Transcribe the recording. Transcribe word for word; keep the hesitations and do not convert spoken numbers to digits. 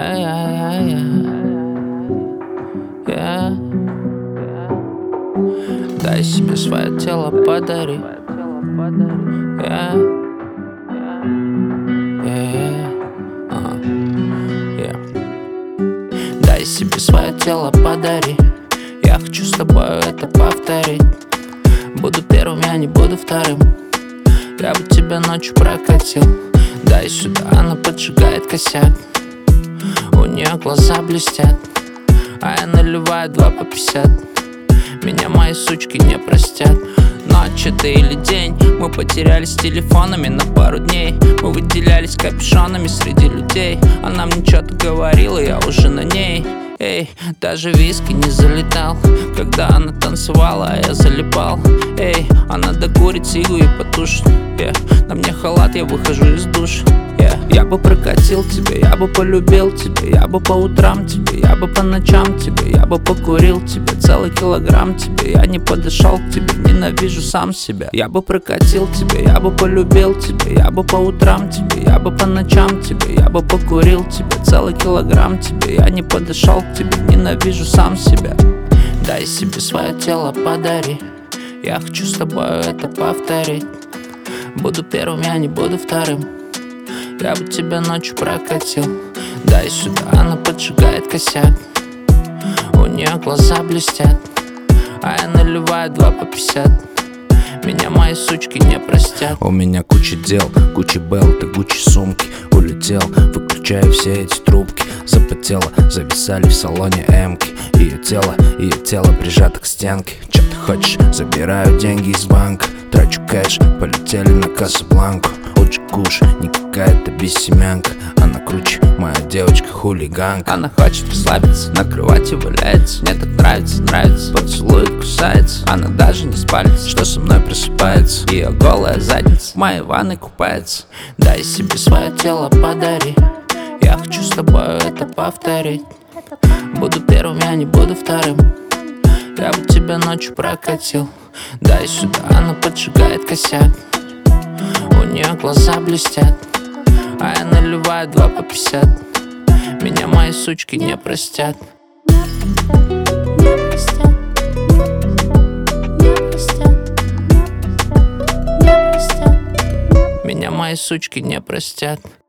Yeah, yeah, yeah, yeah. Дай себе свое тело, подари. Yeah, yeah, uh, yeah. Дай себе свое тело, подари. Я хочу с тобой это повторить. Буду первым, я не буду вторым. Я бы тебя ночью прокатил. Дай сюда, она поджигает косяк. У нее глаза блестят, а я наливаю два по пятьдесят. Меня мои сучки не простят. Ночь это или день, мы потерялись телефонами на пару дней. Мы выделялись капюшонами среди людей. Она мне что-то говорила, я уже на ней. Эй, даже виски не залетал, когда она танцевала, а я залипал. Эй, она докурит сигу и потушит. Yeah. На мне халат, я выхожу из душа. Yeah. Я бы прокатил тебя, я бы полюбил тебя. Я бы по утрам тебе, я бы по ночам тебе. Я бы покурил тебе целый килограмм тебе. Я не подошел к тебе, ненавижу сам себя. Я бы прокатил тебя, я бы полюбил тебя. Я бы по утрам тебе, я бы по ночам тебе. Я бы покурил тебе целый килограмм тебе. Я не подошел к тебе, ненавижу сам себя. Дай себе свое тело, подари. Я хочу с тобой это повторить. Буду первым, я не буду вторым. Я бы тебя ночью прокатил. Дай сюда, она поджигает косяк. У нее глаза блестят, а я наливаю два по пятьдесят. Меня мои сучки не простят. У меня куча дел, куча белт и Гуччи сумки. Улетел, выключаю все эти трубки. Запотело, зависали в салоне эмки. Ее тело, ее тело прижато к стенке. Че ты хочешь? Забираю деньги из банка. Трачу кэш, полетели на Касабланку. Лучше куш, не какая-то бессемянка. Она круче, моя девочка хулиганка. Она хочет расслабиться, на кровати валяется. Мне так нравится, нравится, поцелует, кусается. Она даже не спалится, что со мной просыпается. Ее голая задница в моей ванной купается. Дай себе свое тело, подари. Я хочу с тобой это повторить. Буду первым, я не буду вторым. Я бы тебя ночью прокатил. Дай сюда, она поджигает косяк. У нее глаза блестят, а я наливаю два по пятьдесят. Меня мои сучки не простят. Меня мои сучки не простят.